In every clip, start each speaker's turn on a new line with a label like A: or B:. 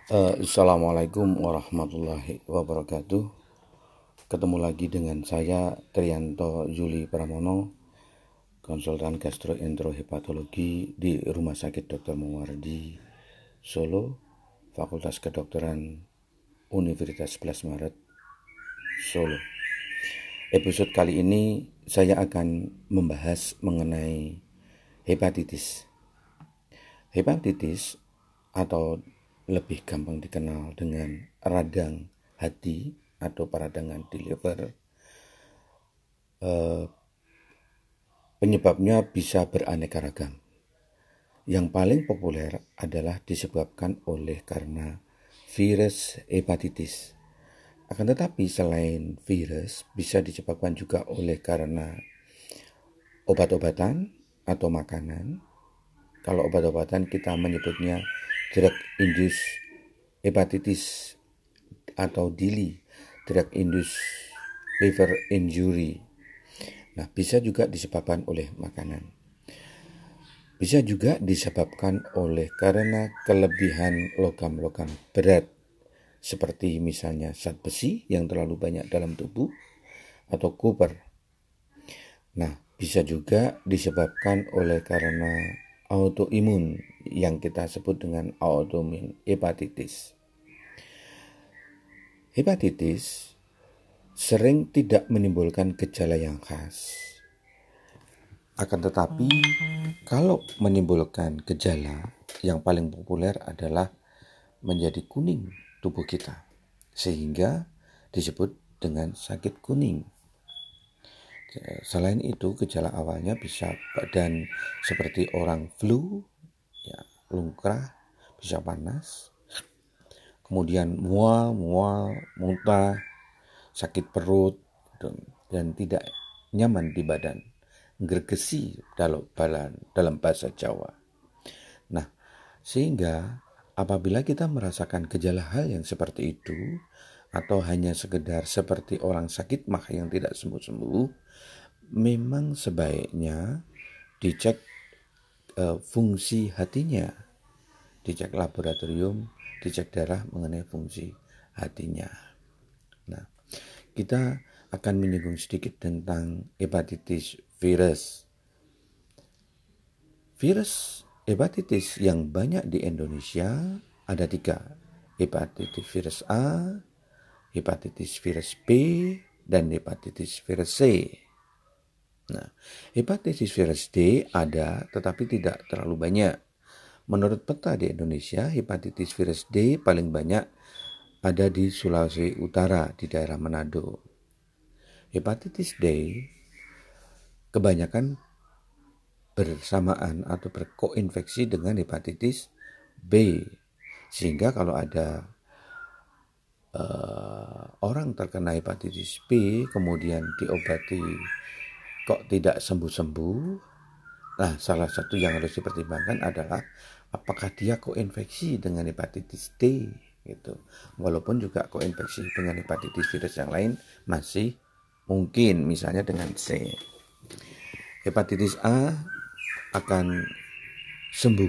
A: Assalamualaikum warahmatullahi wabarakatuh. Ketemu lagi dengan saya Trianto Juli Pramono, konsultan gastroenterohepatologi di Rumah Sakit Dr. Muwardi, Solo, Fakultas Kedokteran Universitas 11 Maret, Solo. Episode kali ini saya akan membahas mengenai hepatitis. Hepatitis atau lebih gampang dikenal dengan radang hati atau peradangan di liver, penyebabnya bisa beraneka ragam. Yang paling populer adalah disebabkan karena virus hepatitis. Akan tetapi selain virus, bisa disebabkan juga karena obat-obatan atau makanan. Kalau obat-obatan kita menyebutnya drug induced hepatitis atau DILI, drug induced liver injury. Nah, bisa juga disebabkan oleh makanan. Bisa juga disebabkan karena kelebihan logam-logam berat, seperti misalnya zat besi yang terlalu banyak dalam tubuh atau koper. Nah, bisa juga disebabkan karena autoimun yang kita sebut dengan autoimun hepatitis. Hepatitis sering tidak menimbulkan gejala yang khas. Akan tetapi, kalau menimbulkan gejala, yang paling populer adalah menjadi kuning tubuh kita, sehingga disebut dengan sakit kuning. Selain itu, gejala awalnya bisa badan seperti orang flu, lungkrah, bisa panas, kemudian mual, muntah, sakit perut, dan tidak nyaman di badan, gergesi dalam bahasa Jawa. Nah, sehingga apabila kita merasakan gejala hal yang seperti itu, atau hanya sekedar seperti orang sakit mah yang tidak sembuh-sembuh, memang sebaiknya dicek fungsi hatinya, dicek laboratorium, dicek darah mengenai fungsi hatinya. Nah, kita akan menyinggung sedikit tentang hepatitis virus. Virus hepatitis yang banyak di Indonesia ada 3, hepatitis virus A, hepatitis virus B, dan hepatitis virus C. Nah, hepatitis virus D ada tetapi tidak terlalu banyak. Menurut peta di Indonesia, hepatitis virus D paling banyak ada di Sulawesi Utara, di daerah Manado. Hepatitis D kebanyakan bersamaan atau berkoinfeksi dengan hepatitis B, sehingga kalau ada orang terkena hepatitis B kemudian diobati kok tidak sembuh-sembuh, nah salah satu yang harus dipertimbangkan adalah apakah dia koinfeksi dengan hepatitis D gitu. Walaupun juga koinfeksi dengan hepatitis virus yang lain masih mungkin, misalnya dengan C. Hepatitis A akan sembuh,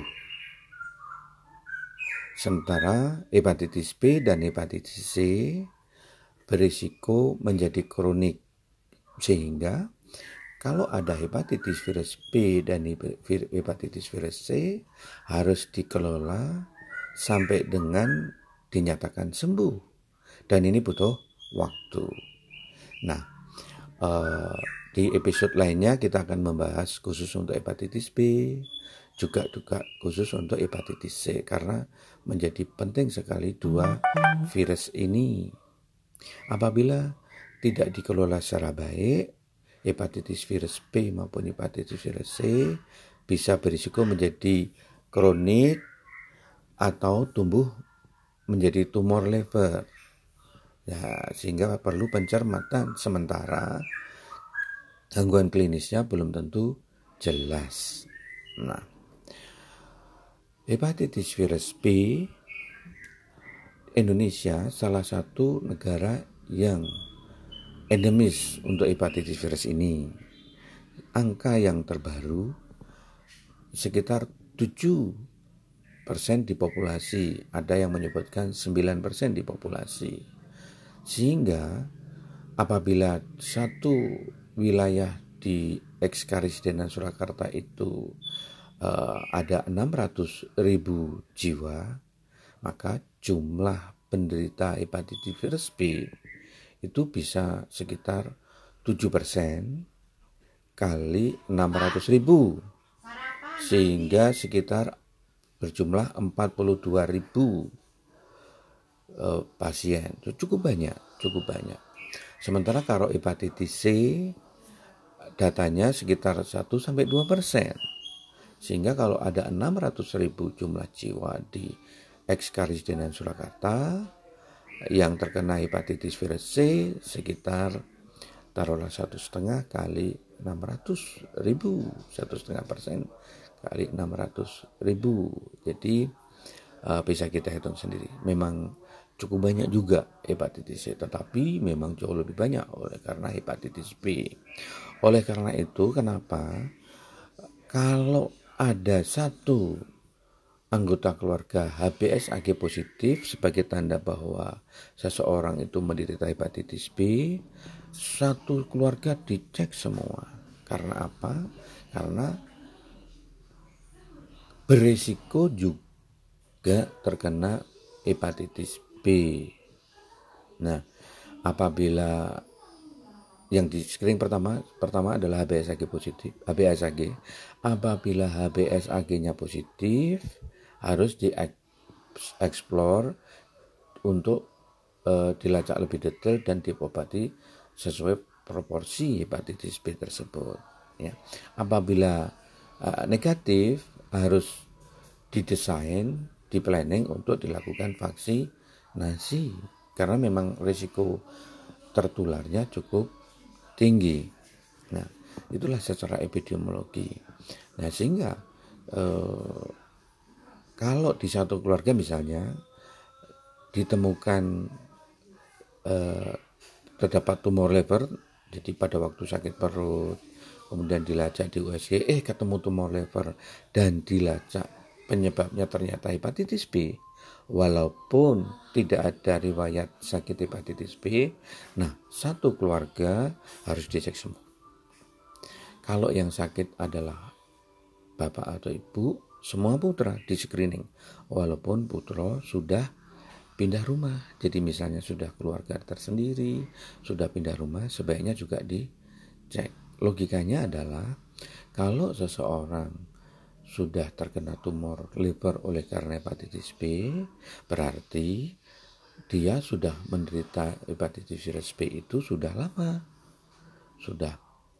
A: sementara hepatitis B dan hepatitis C berisiko menjadi kronik, sehingga kalau ada hepatitis virus B dan hepatitis virus C harus dikelola sampai dengan dinyatakan sembuh, dan ini butuh waktu. Nah, di episode lainnya kita akan membahas khusus untuk hepatitis B, juga khusus untuk hepatitis C, karena menjadi penting sekali 2 virus ini. Apabila tidak dikelola secara baik, hepatitis virus B maupun hepatitis virus C bisa berisiko menjadi kronik atau tumbuh menjadi tumor liver. Ya, sehingga perlu pencermatan sementara. Gangguan klinisnya belum tentu jelas. Nah, hepatitis virus B, Indonesia salah satu negara yang endemis untuk hepatitis virus ini. Angka yang terbaru sekitar 7 di populasi, ada yang menyebutkan 9% di populasi. Sehingga apabila satu wilayah di eks-Karisidenan Surakarta itu ada 600.000 jiwa, maka jumlah penderita hepatitis virus B itu bisa sekitar 7% kali 600.000, sehingga sekitar berjumlah 42.000 pasien. Itu cukup banyak. Sementara kalau hepatitis C datanya sekitar 1-2%. Sehingga kalau ada 600.000 jumlah jiwa di eks-Karisidenan Surakarta yang terkena hepatitis virus C, sekitar taruhlah 1,5 kali 600.000, 1,5% kali 600.000. Jadi bisa kita hitung sendiri. Memang cukup banyak juga hepatitis C, tetapi memang jauh lebih banyak oleh karena hepatitis B. Oleh karena itu, kenapa kalau ada satu anggota keluarga HBsAg positif sebagai tanda bahwa seseorang itu menderita hepatitis B, satu keluarga dicek semua. Karena apa? Karena berisiko juga terkena hepatitis B. Nah, apabila yang di screening pertama adalah HBsAg positif, HBsAg. Apabila HBsAg-nya positif, harus dieksplor untuk dilacak lebih detail dan diobati sesuai proporsi hepatitis B tersebut. Ya. Apabila negatif, harus didesain, diplanning untuk dilakukan vaksinasi, karena memang risiko tertularnya cukup tinggi. Nah, itulah secara epidemiologi. Nah, sehingga kalau di satu keluarga misalnya ditemukan terdapat tumor liver, jadi pada waktu sakit perut, kemudian dilacak di USG, ketemu tumor liver, dan dilacak penyebabnya ternyata hepatitis B, walaupun tidak ada riwayat sakit hepatitis B, nah satu keluarga harus dicek semua. Kalau yang sakit adalah bapak atau ibu, semua putra di screening, walaupun putra sudah pindah rumah. Jadi misalnya sudah keluarga tersendiri, sudah pindah rumah, sebaiknya juga dicek. Logikanya adalah kalau seseorang sudah terkena tumor liver oleh karena hepatitis B, berarti dia sudah menderita hepatitis virus B itu sudah lama, sudah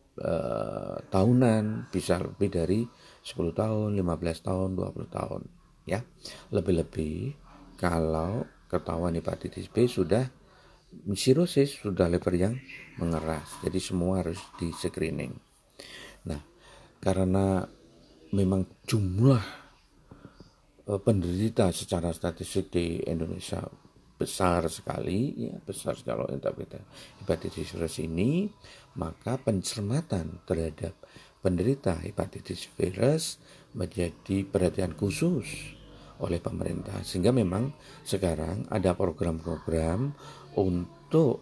A: tahunan, bisa lebih dari 10 tahun, 15 tahun, 20 tahun, ya. Lebih-lebih kalau ketahuan hepatitis B sudah sirosis, sudah liver yang mengeras. Jadi semua harus di screening. Nah, karena memang jumlah penderita secara statistik di Indonesia besar sekali, ya besar sekali hepatitis virus ini, maka pencermatan terhadap penderita hepatitis virus menjadi perhatian khusus oleh pemerintah, sehingga memang sekarang ada program-program untuk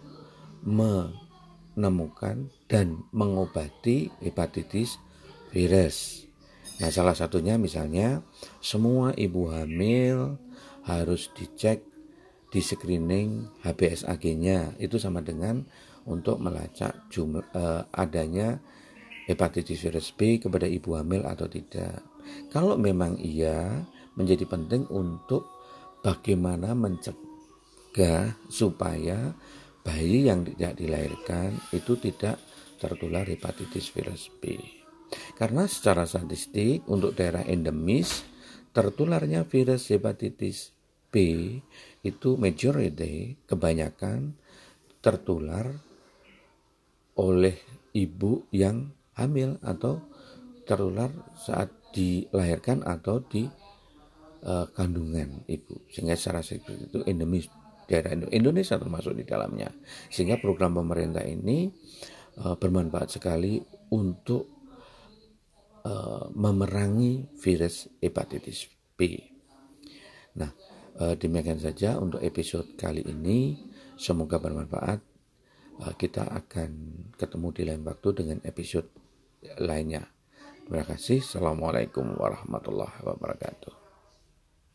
A: menemukan dan mengobati hepatitis virus. Nah, salah satunya misalnya semua ibu hamil harus dicek di screening HBsAg-nya, itu sama dengan untuk melacak adanya hepatitis virus B kepada ibu hamil atau tidak. Kalau memang iya, menjadi penting untuk bagaimana mencegah supaya bayi yang tidak dilahirkan itu tidak tertular hepatitis virus B. Karena secara statistik untuk daerah endemis tertularnya virus hepatitis B itu majority, kebanyakan tertular oleh ibu yang hamil atau tertular saat dilahirkan atau di kandungan ibu, sehingga secara statistik itu endemis daerah Indonesia termasuk di dalamnya, sehingga program pemerintah ini bermanfaat sekali untuk memerangi virus hepatitis B. Nah, demikian saja untuk episode kali ini. Semoga bermanfaat. Kita akan ketemu di lain waktu dengan episode lainnya. Terima kasih. Assalamualaikum warahmatullahi wabarakatuh.